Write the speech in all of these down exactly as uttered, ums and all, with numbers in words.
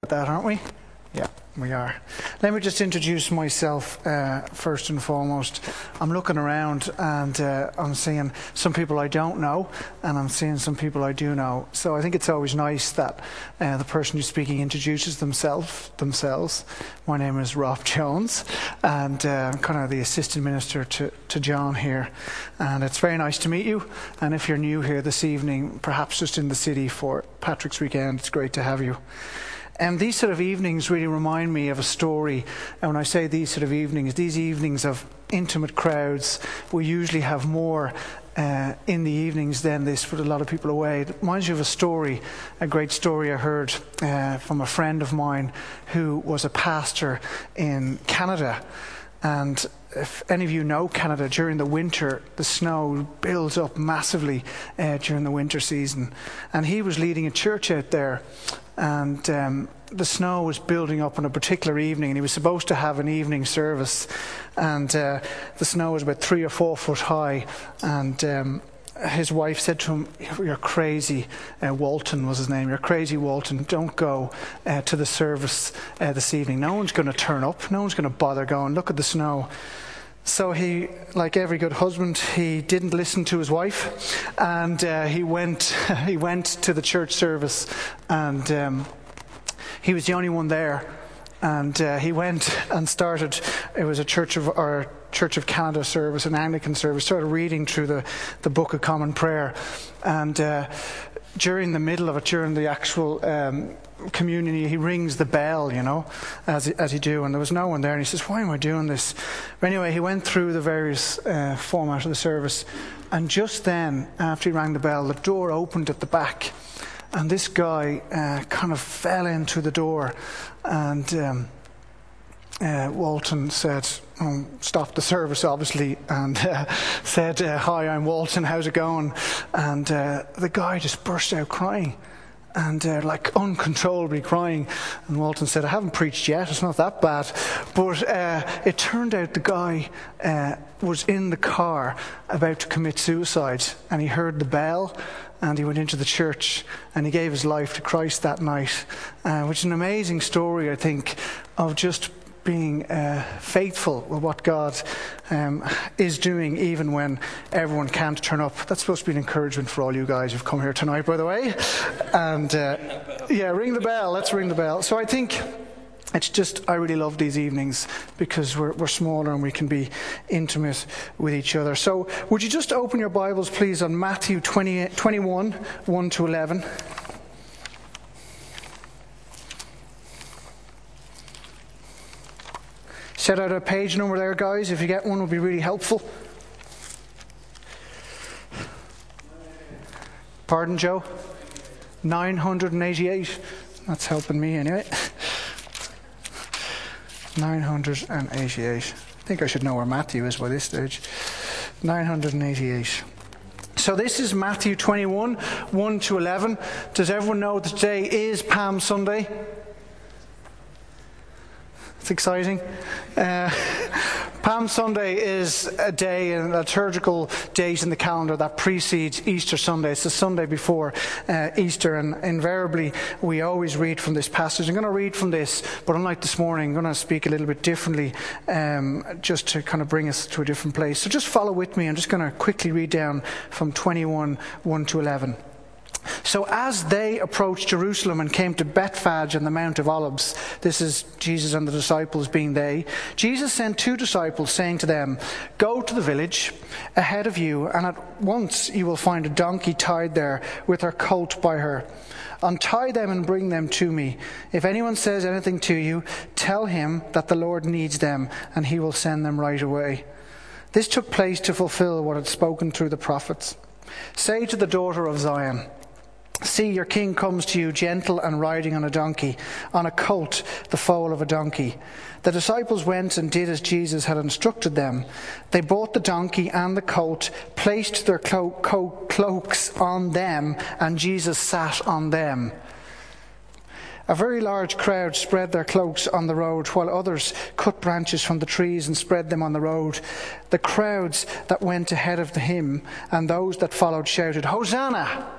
That, aren't we? Yeah, we are. Let me just introduce myself uh, first and foremost. I'm looking around and uh, I'm seeing some people I don't know, and I'm seeing some people I do know. So I think it's always nice that uh, the person who's speaking introduces themselves. Themselves. My name is Rob Jones, and uh, I'm kind of the assistant minister to, to John here. And it's very nice to meet you. And if you're new here this evening, perhaps just in the city for Patrick's Weekend, it's great to have you. And these sort of evenings really remind me of a story. And when I say these sort of evenings, these evenings of intimate crowds, we usually have more uh, in the evenings than this, put a lot of people away. It reminds you of a story, a great story I heard uh, from a friend of mine who was a pastor in Canada. And if any of you know Canada, during the winter, the snow builds up massively uh, during the winter season. And he was leading a church out there, and um, the snow was building up on a particular evening, and he was supposed to have an evening service. And uh, the snow was about three or four foot high, and um, his wife said to him, "You're crazy." uh, Walton was his name. "You're crazy, Walton. Don't go uh, to the service uh, this evening. No one's going to turn up. No one's going to bother going. Look at the snow." So he, like every good husband, he didn't listen to his wife, and uh, he went he went to the church service, and um, he was the only one there. And uh, he went and started, it was a Church of our Church of Canada service, an Anglican service, started reading through the, the Book of Common Prayer. And uh, during the middle of it, during the actual um, communion, he rings the bell, you know, as as he do, and there was no one there. And he says, "Why am I doing this?" But anyway, he went through the various uh, format of the service. And just then, after he rang the bell, the door opened at the back. And this guy uh, kind of fell into the door, and um, uh, Walton said, um, stopped the service obviously, and uh, said, uh, "Hi, I'm Walton, how's it going?" And uh, the guy just burst out crying, and uh, like uncontrollably crying. And Walton said, "I haven't preached yet, it's not that bad." But uh, it turned out the guy uh, was in the car about to commit suicide, and he heard the bell, and he went into the church, and he gave his life to Christ that night, uh, which is an amazing story, I think, of just being uh, faithful with what God um, is doing, even when everyone can't turn up. That's supposed to be an encouragement for all you guys who've come here tonight, by the way. And uh, yeah, ring the bell. Let's ring the bell. So I think it's just, I really love these evenings because we're, we're smaller and we can be intimate with each other. So would you just open your Bibles, please, on Matthew twenty, twenty-one, one to eleven. Set out a page number there, guys. If you get one, would be really helpful. Pardon, Joe? nine hundred eighty-eight. That's helping me anyway. nine hundred eighty-eight. I think I should know where Matthew is by this stage. nine hundred eighty-eight. So this is Matthew twenty-one, one to eleven. Does everyone know that today is Palm Sunday? It's exciting. Uh, Palm Sunday is a day, a liturgical date in the calendar that precedes Easter Sunday. It's the Sunday before uh, Easter, and invariably we always read from this passage. I'm going to read from this, but unlike this morning, I'm going to speak a little bit differently, um, just to kind of bring us to a different place. So just follow with me. I'm just going to quickly read down from twenty-one, one to eleven. So as they approached Jerusalem and came to Bethphage and the Mount of Olives, this is Jesus and the disciples being they, Jesus sent two disciples, saying to them, "Go to the village ahead of you, and at once you will find a donkey tied there with her colt by her. Untie them and bring them to me. If anyone says anything to you, tell him that the Lord needs them, and he will send them right away." This took place to fulfill what had spoken through the prophets. "Say to the daughter of Zion, see, your king comes to you, gentle and riding on a donkey, on a colt, the foal of a donkey." The disciples went and did as Jesus had instructed them. They brought the donkey and the colt, placed their clo- co- cloaks on them, and Jesus sat on them. A very large crowd spread their cloaks on the road, while others cut branches from the trees and spread them on the road. The crowds that went ahead of him and those that followed shouted, "Hosanna!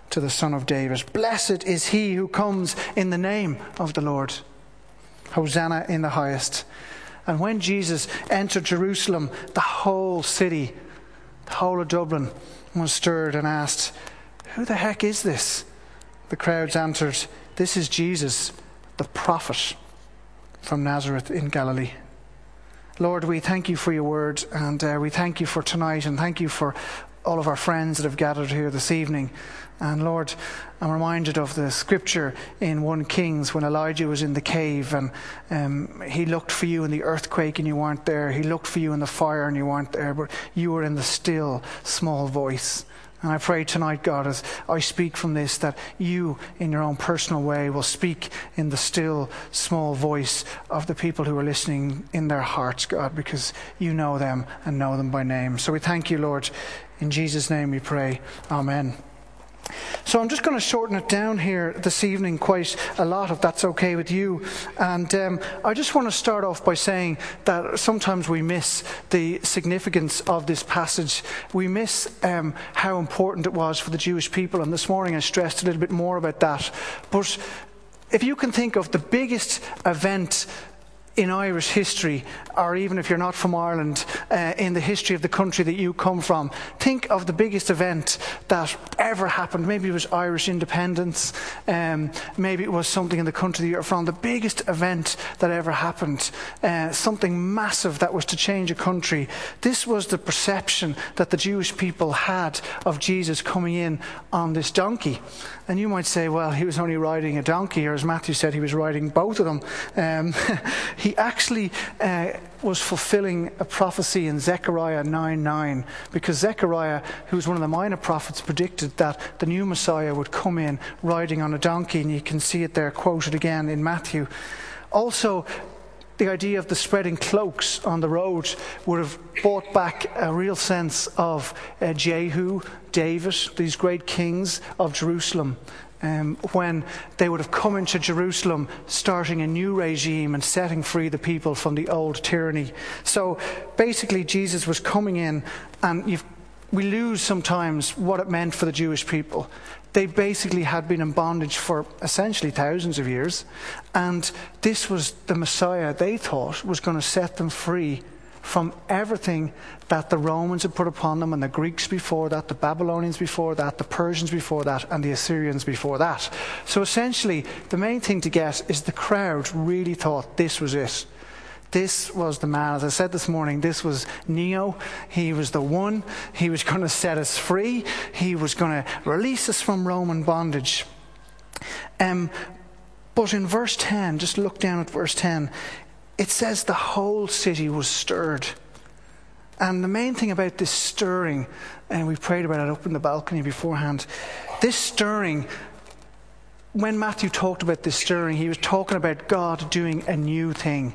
to the Son of David. Blessed is he who comes in the name of the Lord. Hosanna in the highest. And when Jesus entered Jerusalem, the whole city, the whole of Dublin, was stirred and asked, "Who the heck is this?" The crowds answered, "This is Jesus, the prophet from Nazareth in Galilee." Lord, we thank you for your word, and uh, we thank you for tonight, and thank you for all of our friends that have gathered here this evening. And Lord, I'm reminded of the scripture in First Kings when Elijah was in the cave, and um, he looked for you in the earthquake and you weren't there. He looked for you in the fire and you weren't there, but you were in the still, small voice. And I pray tonight, God, as I speak from this, that you, in your own personal way, will speak in the still, small voice of the people who are listening in their hearts, God, because you know them and know them by name. So we thank you, Lord. In Jesus' name we pray. Amen. So I'm just going to shorten it down here this evening quite a lot, if that's okay with you. And um, I just want to start off by saying that sometimes we miss the significance of this passage. We miss um, how important it was for the Jewish people. And this morning I stressed a little bit more about that. But if you can think of the biggest event in Irish history, or even if you're not from Ireland, uh, in the history of the country that you come from, think of the biggest event that ever happened. Maybe it was Irish independence, um, maybe it was something in the country that you're from. The biggest event that ever happened, uh, something massive that was to change a country. This was the perception that the Jewish people had of Jesus coming in on this donkey. And you might say, well, he was only riding a donkey, or as Matthew said, he was riding both of them. Um, he actually uh, was fulfilling a prophecy in Zechariah nine nine, because Zechariah, who was one of the minor prophets, predicted that the new Messiah would come in riding on a donkey, and you can see it there quoted again in Matthew. Also, the idea of the spreading cloaks on the road would have brought back a real sense of uh, Jehu, David, these great kings of Jerusalem, um, when they would have come into Jerusalem starting a new regime and setting free the people from the old tyranny. So basically Jesus was coming in, and you've we lose sometimes what it meant for the Jewish people. They basically had been in bondage for essentially thousands of years, and this was the Messiah they thought was going to set them free from everything that the Romans had put upon them, and the Greeks before that, the Babylonians before that, the Persians before that, and the Assyrians before that. So essentially, the main thing to get is the crowd really thought this was it. This was the man. As I said this morning, this was Neo. He was the one. He was going to set us free. He was going to release us from Roman bondage. Um, but in verse ten, just look down at verse ten, it says the whole city was stirred. And the main thing about this stirring, and we prayed about it up in the balcony beforehand, this stirring, when Matthew talked about this stirring, he was talking about God doing a new thing.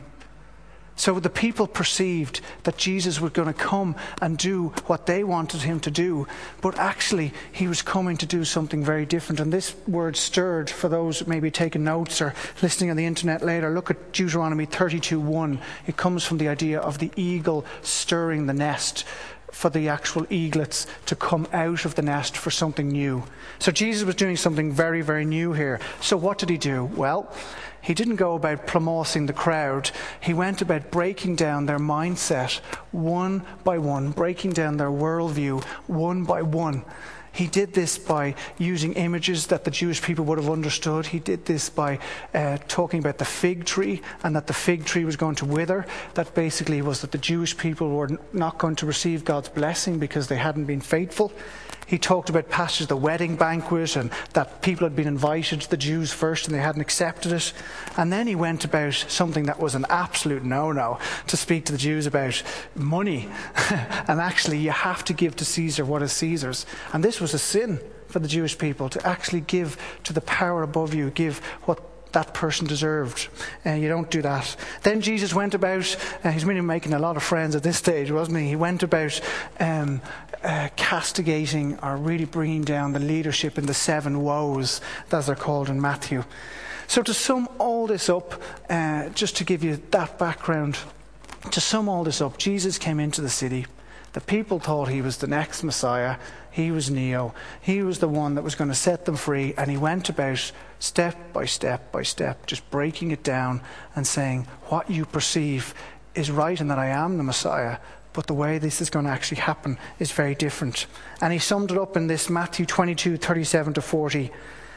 So the people perceived that Jesus was going to come and do what they wanted him to do, but actually he was coming to do something very different. And this word stirred, for those maybe taking notes or listening on the internet later, look at Deuteronomy thirty-two one. It comes from the idea of the eagle stirring the nest, for the actual eaglets to come out of the nest for something new. So Jesus was doing something very, very new here. So what did he do? Well, he didn't go about plumossing the crowd. He went about breaking down their mindset one by one, breaking down their worldview one by one. He did this by using images that the Jewish people would have understood. He did this by uh, talking about the fig tree, and that the fig tree was going to wither. That basically was that the Jewish people were not going to receive God's blessing because they hadn't been faithful. He talked about passages of the wedding banquet, and that people had been invited, the Jews first, and they hadn't accepted it. And then he went about something that was an absolute no-no, to speak to the Jews about money. And actually, you have to give to Caesar what is Caesar's. And this was a sin for the Jewish people, to actually give to the power above you, give what that person deserved. Uh, you don't do that. Then Jesus went about, uh, he's really making a lot of friends at this stage, wasn't he? He went about um, uh, castigating, or really bringing down the leadership in the seven woes, as they're called in Matthew. So to sum all this up, uh, just to give you that background, to sum all this up, Jesus came into the city. The people thought he was the next Messiah. He was Neo. He was the one that was going to set them free. And he went about step by step by step, just breaking it down and saying, what you perceive is right in that I am the Messiah, but the way this is going to actually happen is very different. And he summed it up in this Matthew twenty-two, thirty-seven to forty.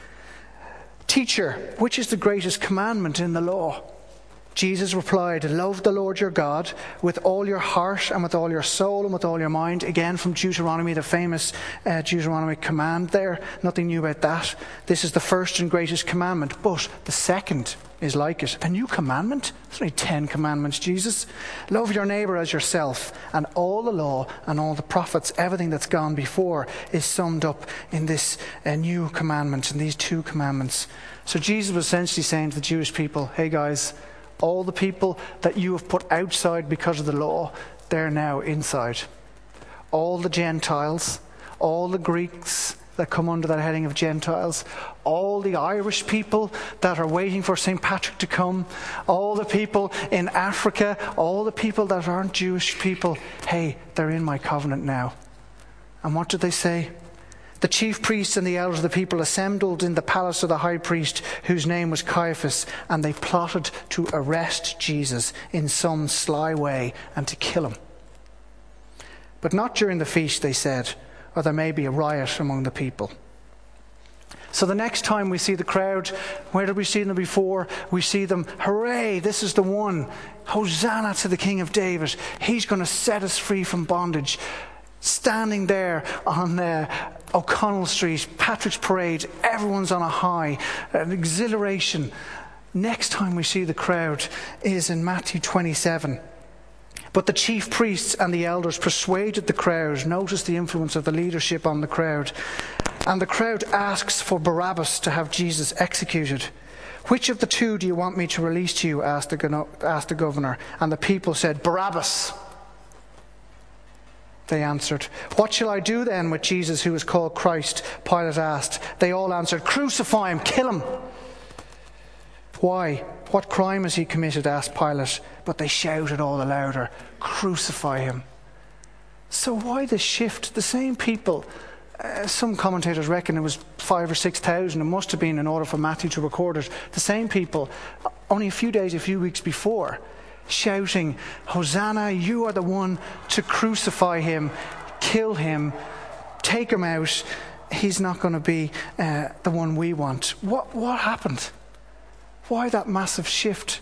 Teacher, which is the greatest commandment in the law? Jesus replied, love the Lord your God with all your heart and with all your soul and with all your mind. Again from Deuteronomy, the famous uh, Deuteronomy command there. Nothing new about that. This is the first and greatest commandment. But the second is like it. A new commandment? There's only ten commandments, Jesus. Love your neighbour as yourself. And all the law and all the prophets, everything that's gone before, is summed up in this uh, new commandment, in these two commandments. So Jesus was essentially saying to the Jewish people, hey guys, all the people that you have put outside because of the law, they're now inside. All the Gentiles, all the Greeks that come under that heading of Gentiles, all the Irish people that are waiting for Saint Patrick to come, all the people in Africa, all the people that aren't Jewish people, hey, they're in my covenant now. And what did they say? The chief priests and the elders of the people assembled in the palace of the high priest, whose name was Caiaphas, and they plotted to arrest Jesus in some sly way and to kill him. But not during the feast, they said, or there may be a riot among the people. So the next time we see the crowd, where did we see them before? We see them, hooray, this is the one. Hosanna to the King of David. He's going to set us free from bondage. Standing there on uh, O'Connell Street, Patrick's Parade, everyone's on a high, an exhilaration. Next time we see the crowd is in Matthew twenty-seven. But the chief priests and the elders persuaded the crowd. Notice the influence of the leadership on the crowd. And the crowd asks for Barabbas to have Jesus executed. Which of the two do you want me to release to you? asked the, asked the governor. And the people said, Barabbas. They answered. What shall I do then with Jesus who is called Christ? Pilate asked. They all answered, crucify him, kill him. Why? What crime has he committed? Asked Pilate. But they shouted all the louder, crucify him. So why the shift? The same people, uh, some commentators reckon it was five or six thousand. It must have been in order for Matthew to record it. The same people, only a few days, a few weeks before, shouting, Hosanna, you are the one to crucify him, kill him, take him out. He's not going to be uh, the one we want. What, what happened? Why that massive shift?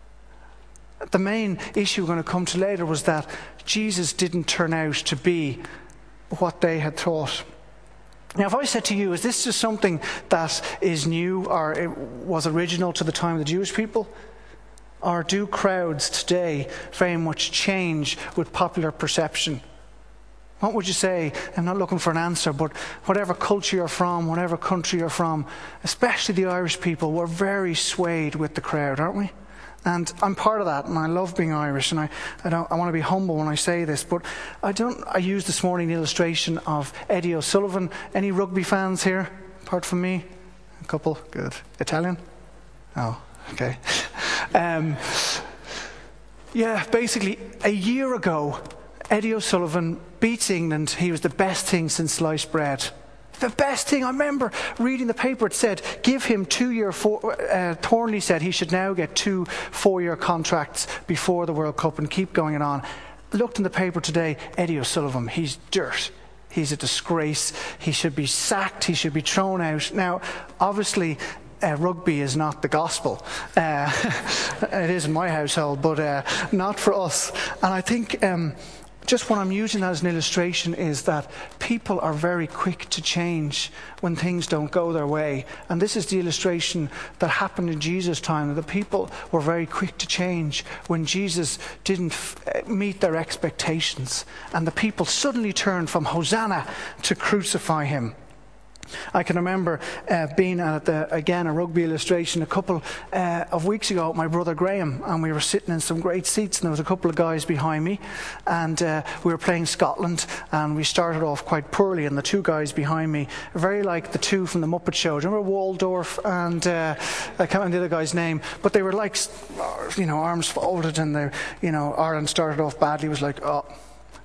The main issue we're going to come to later was that Jesus didn't turn out to be what they had thought. Now, if I said to you, is this just something that is new or it was original to the time of the Jewish people? Or do crowds today very much change with popular perception? What would you say? I'm not looking for an answer, but whatever culture you're from, whatever country you're from, especially the Irish people, we're very swayed with the crowd, aren't we? And I'm part of that, and I love being Irish, and I, I, don't, I want to be humble when I say this, but I don't. I used this morning the illustration of Eddie O'Sullivan. Any rugby fans here, apart from me? A couple? Good. Italian? Oh, okay. um, yeah, basically, a year ago, Eddie O'Sullivan beats England. He was the best thing since sliced bread. The best thing. I remember reading the paper. It said, give him two-year... Four, uh, Thornley said he should now get two four-year contracts before the World Cup and keep going on. Looked in the paper today, Eddie O'Sullivan, he's dirt. He's a disgrace. He should be sacked. He should be thrown out. Now, obviously... Uh, rugby is not the gospel. Uh, it is in my household, but uh, not for us. And I think um, just what I'm using as an illustration is that people are very quick to change when things don't go their way. And this is the illustration that happened in Jesus' time, that the people were very quick to change when Jesus didn't f- meet their expectations. And the people suddenly turned from Hosanna to crucify him. I can remember uh, being at, the, again, a rugby illustration a couple uh, of weeks ago with my brother Graham, and we were sitting in some great seats, and there was a couple of guys behind me, and uh, we were playing Scotland, and we started off quite poorly, and the two guys behind me, very like the two from the Muppet Show. Do you remember Waldorf and, uh, I can't remember the other guy's name, but they were like, you know, arms folded, and they, you know, Ireland started off badly. It was like, oh,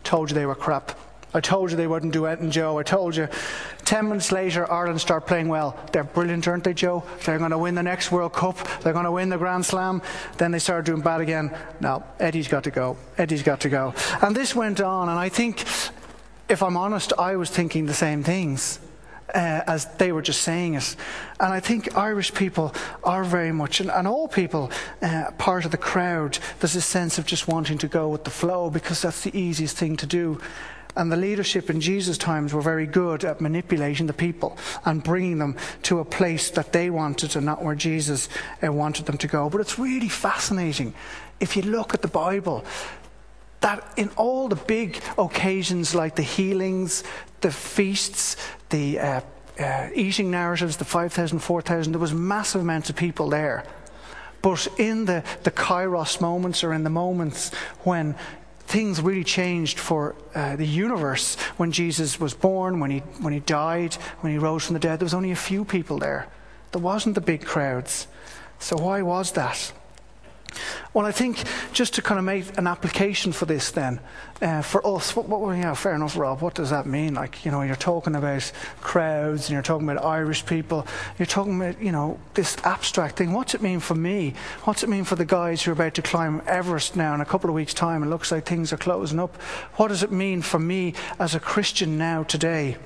told you they were crap. I told you they wouldn't do anything, Joe. I told you. Ten minutes later, Ireland start playing well. They're brilliant, aren't they, Joe? They're going to win the next World Cup. They're going to win the Grand Slam. Then they started doing bad again. No, Eddie's got to go. Eddie's got to go. And this went on, and I think, if I'm honest, I was thinking the same things uh, as they were just saying it. And I think Irish people are very much, and, and all people, uh, part of the crowd. There's a sense of just wanting to go with the flow because that's the easiest thing to do. And the leadership in Jesus' times were very good at manipulating the people and bringing them to a place that they wanted and not where Jesus uh, wanted them to go. But it's really fascinating, if you look at the Bible, that in all the big occasions like the healings, the feasts, the uh, uh, eating narratives, the five thousand, four thousand, there was massive amounts of people there. But in the, the kairos moments, or in the moments when things really changed for uh, the universe, when Jesus was born, when he when he died, when he rose from the dead, there was only a few people there. There wasn't the big crowds. So why was that? Well, I think just to kind of make an application for this then, uh, for us, what, what, yeah, fair enough, Rob, what does that mean? Like, you know, you're talking about crowds and you're talking about Irish people, you're talking about, you know, this abstract thing. What's it mean for me? What's it mean for the guys who are about to climb Everest now in a couple of weeks' time? It looks like things are closing up. What does it mean for me as a Christian now today?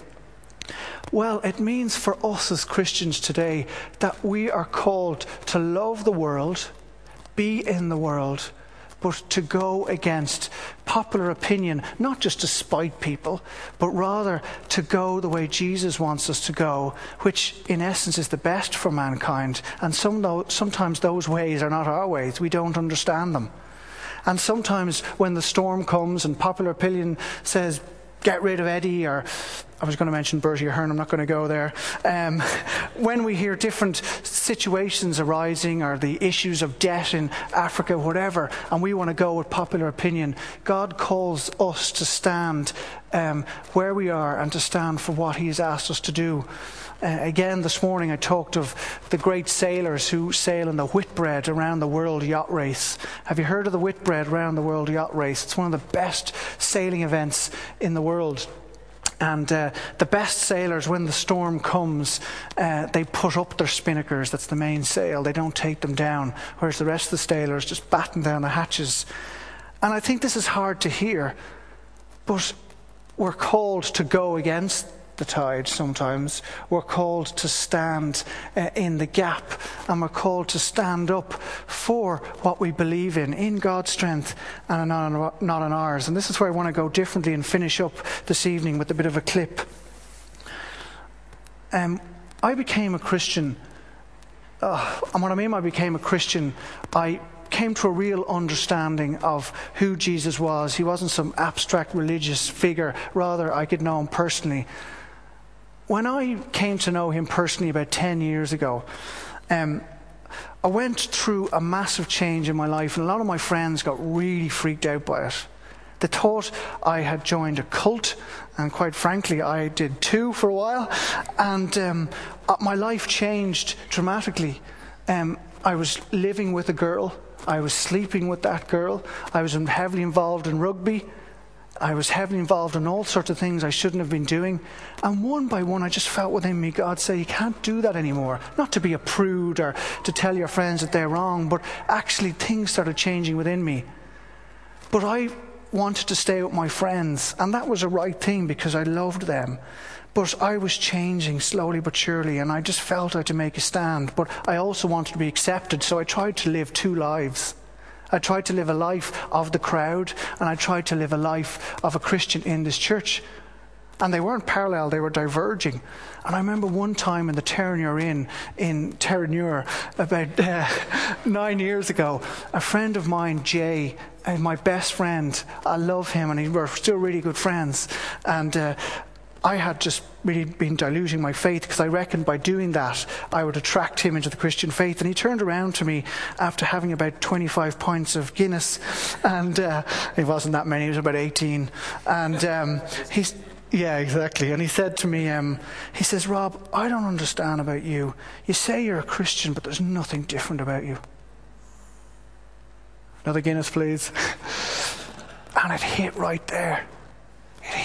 Well, it means for us as Christians today that we are called to love the world, be in the world, but to go against popular opinion, not just to spite people, but rather to go the way Jesus wants us to go, which in essence is the best for mankind. And some, sometimes those ways are not our ways. We don't understand them. And sometimes when the storm comes and popular opinion says, get rid of Eddie, or I was going to mention Bertie Ahern, I'm not going to go there. Um, when we hear different situations arising, or the issues of debt in Africa, whatever, and we want to go with popular opinion, God calls us to stand um, where we are and to stand for what he has asked us to do. Uh, again, this morning I talked of the great sailors who sail in the Whitbread around the world yacht race. Have you heard of the Whitbread around the world yacht race? It's one of the best sailing events in the world. And uh, the best sailors, when the storm comes, uh, they put up their spinnakers. That's the main sail. They don't take them down. Whereas the rest of the sailors just batten down the hatches. And I think this is hard to hear, but we're called to go against the tide sometimes. We're called to stand uh, in the gap, and we're called to stand up for what we believe in, in God's strength and not, not in ours. And this is where I want to go differently and finish up this evening with a bit of a clip. Um, I became a Christian, uh, and what I mean by I became a Christian, I came to a real understanding of who Jesus was. He wasn't some abstract religious figure. Rather, I could know him personally. When I came to know him personally about ten years ago, um, I went through a massive change in my life, and a lot of my friends got really freaked out by it. They thought I had joined a cult, and quite frankly, I did too for a while, and um, my life changed dramatically. Um, I was living with a girl, I was sleeping with that girl, I was heavily involved in rugby, I was heavily involved in all sorts of things I shouldn't have been doing. And one by one, I just felt within me, God say, you can't do that anymore. Not to be a prude or to tell your friends that they're wrong, but actually things started changing within me. But I wanted to stay with my friends, and that was a right thing because I loved them. But I was changing slowly but surely, and I just felt I had to make a stand. But I also wanted to be accepted, so I tried to live two lives. I tried to live a life of the crowd, and I tried to live a life of a Christian in this church. And they weren't parallel, they were diverging. And I remember one time in the Terenure Inn in Terenure, about uh, nine years ago, a friend of mine, Jay, uh, my best friend, I love him, and we were still really good friends. And uh, I had just really been diluting my faith because I reckoned by doing that I would attract him into the Christian faith. And he turned around to me after having about twenty-five pints of Guinness, and uh, it wasn't that many, it was about eighteen. And um, he's yeah, exactly. And he said to me, um, he says, Rob, I don't understand about you. You say you're a Christian, but there's nothing different about you. Another Guinness, please. And it hit right there.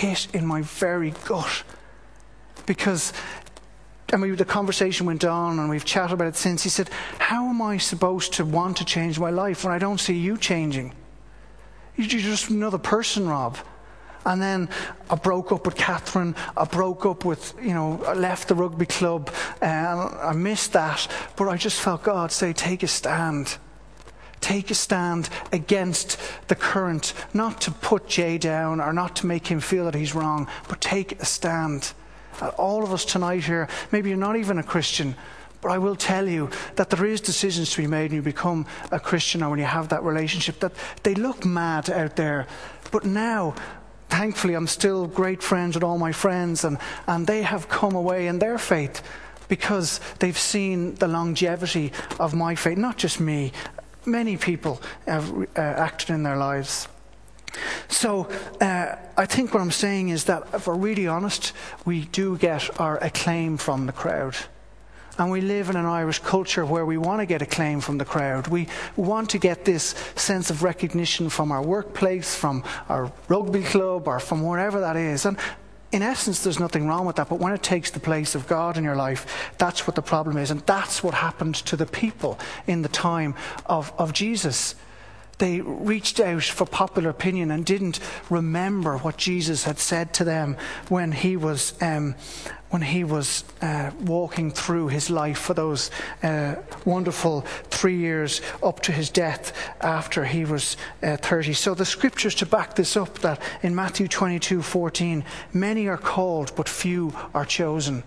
hit in my very gut. Because, and we, the conversation went on and we've chatted about it since. He said, how am I supposed to want to change my life when I don't see you changing? You're just another person, Rob. And then I broke up with Catherine. I broke up with, you know, I left the rugby club. And I missed that. But I just felt God say, take a stand. Take a stand against the current. Not to put Jay down or not to make him feel that he's wrong. But take a stand. And all of us tonight here, maybe you're not even a Christian. But I will tell you that there is decisions to be made when you become a Christian or when you have that relationship. That they look mad out there. But now, thankfully, I'm still great friends with all my friends, and, and they have come away in their faith because they've seen the longevity of my faith. Not just me. Many people have uh, acted in their lives. So uh, I think what I'm saying is that if we're really honest, we do get our acclaim from the crowd. And we live in an Irish culture where we want to get acclaim from the crowd. We want to get this sense of recognition from our workplace, from our rugby club, or from wherever that is. And in essence, there's nothing wrong with that. But when it takes the place of God in your life, that's what the problem is. And that's what happened to the people in the time of, of Jesus. They reached out for popular opinion and didn't remember what Jesus had said to them when he was um, when he was uh, walking through his life for those uh, wonderful three years up to his death after he was uh, thirty. So the scriptures to back this up, that in Matthew twenty-two fourteen, many are called, but few are chosen.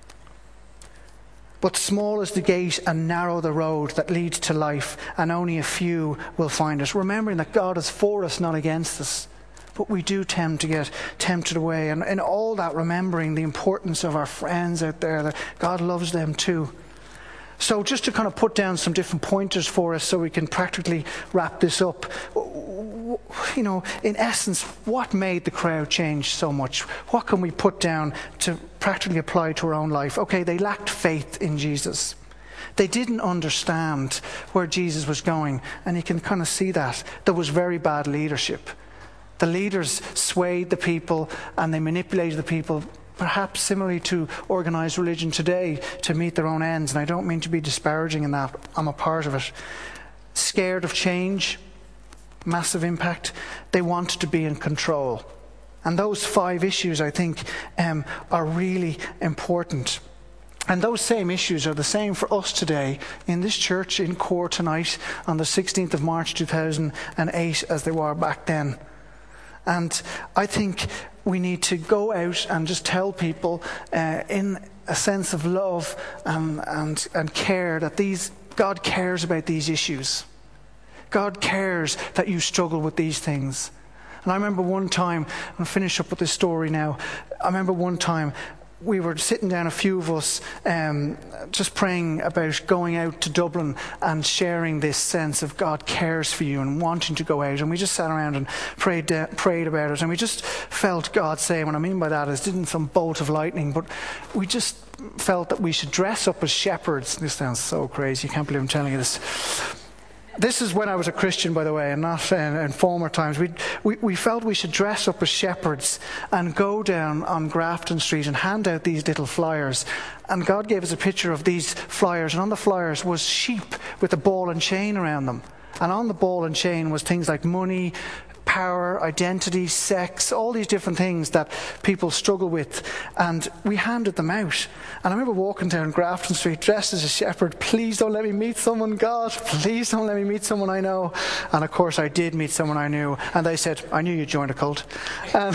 But small is the gate and narrow the road that leads to life, and only a few will find it. Remembering that God is for us, not against us. But we do tend to get tempted away. And in all that, remembering the importance of our friends out there, that God loves them too. So just to kind of put down some different pointers for us so we can practically wrap this up. You know, in essence, what made the crowd change so much? What can we put down to practically apply to our own life? Okay, they lacked faith in Jesus. They didn't understand where Jesus was going, and you can kind of see that. There was very bad leadership. The leaders swayed the people and they manipulated the people, perhaps similarly to organised religion today, to meet their own ends. And I don't mean to be disparaging in that. I'm a part of it. Scared of change, massive impact. They wanted to be in control. And those five issues, I think, um, are really important. And those same issues are the same for us today in this church in Core tonight on the sixteenth of March two thousand eight as they were back then. And I think we need to go out and just tell people uh, in a sense of love and, and, and care that these God cares about these issues. God cares that you struggle with these things. And I remember one time, I'm going to finish up with this story now. I remember one time we were sitting down, a few of us, um, just praying about going out to Dublin and sharing this sense of God cares for you and wanting to go out. And we just sat around and prayed uh, prayed about it. And we just felt God saying, what I mean by that is, didn't some bolt of lightning, but we just felt that we should dress up as shepherds. This sounds so crazy. You can't believe I'm telling you this. This is when I was a Christian, by the way, and not in, in former times. We, we we felt we should dress up as shepherds and go down on Grafton Street and hand out these little flyers. And God gave us a picture of these flyers, and on the flyers was sheep with a ball and chain around them. And on the ball and chain was things like money, power, identity, sex, all these different things that people struggle with. And we handed them out. And I remember walking down Grafton Street dressed as a shepherd. Please don't let me meet someone, God. Please don't let me meet someone I know. And of course I did meet someone I knew. And they said, I knew you'd joined a cult. Um,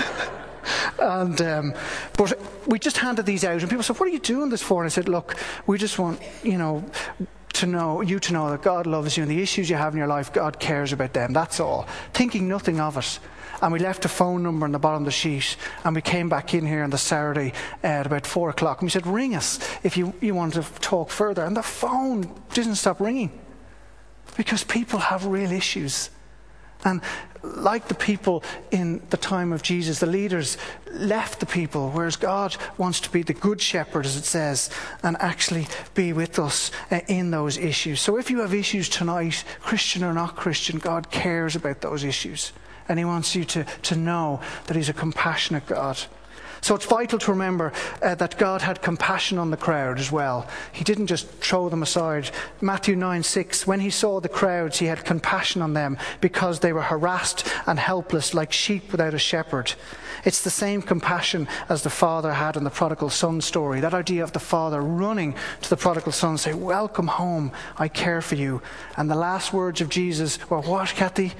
and um, but we just handed these out. And people said, what are you doing this for? And I said, look, we just want, you know... to know you to know that God loves you, and the issues you have in your life, God cares about them. That's all. Thinking nothing of it. And we left a phone number on the bottom of the sheet, and we came back in here on the Saturday at about four o'clock, and we said, ring us if you, you want to talk further. And the phone didn't stop ringing because people have real issues. And like the people in the time of Jesus, the leaders left the people, whereas God wants to be the good shepherd, as it says, and actually be with us uh, in those issues. So if you have issues tonight, Christian or not Christian, God cares about those issues. And he wants you to, to know that he's a compassionate God. So it's vital to remember uh, that God had compassion on the crowd as well. He didn't just throw them aside. Matthew nine six, when he saw the crowds, he had compassion on them because they were harassed and helpless like sheep without a shepherd. It's the same compassion as the father had in the prodigal son story. That idea of the father running to the prodigal son and saying, welcome home, I care for you. And the last words of Jesus were, what, Kathy?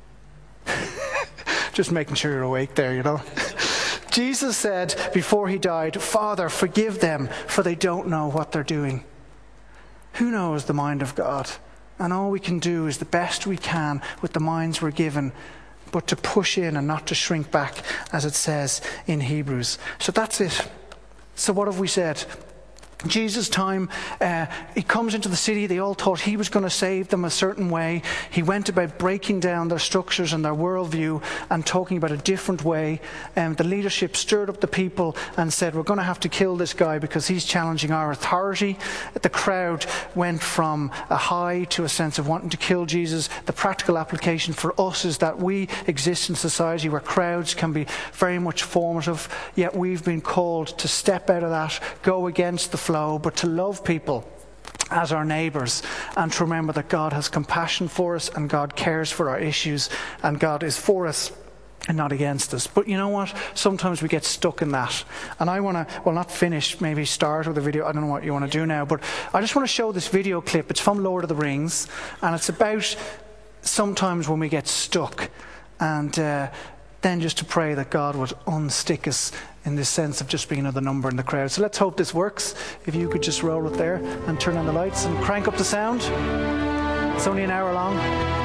Just making sure you're awake there, you know. Jesus said before he died, Father, forgive them, for they don't know what they're doing. Who knows the mind of God? And all we can do is the best we can with the minds we're given, but to push in and not to shrink back, as it says in Hebrews. So that's it. So what have we said? Jesus' time, uh, he comes into the city. They all thought he was going to save them a certain way. He went about breaking down their structures and their worldview and talking about a different way. Um, the leadership stirred up the people and said, we're going to have to kill this guy because he's challenging our authority. The crowd went from a high to a sense of wanting to kill Jesus. The practical application for us is that we exist in society where crowds can be very much formative, yet we've been called to step out of that, go against the flow, but to love people as our neighbours, and to remember that God has compassion for us and God cares for our issues and God is for us and not against us. But you know what? Sometimes we get stuck in that. And I want to, well, not finish, maybe start with a video. I don't know what you want to do now, but I just want to show this video clip. It's from Lord of the Rings, and it's about sometimes when we get stuck, and uh, then just to pray that God would unstick us in this sense of just being another number in the crowd. So let's hope this works. If you could just roll it there and turn on the lights and crank up the sound. It's only an hour long.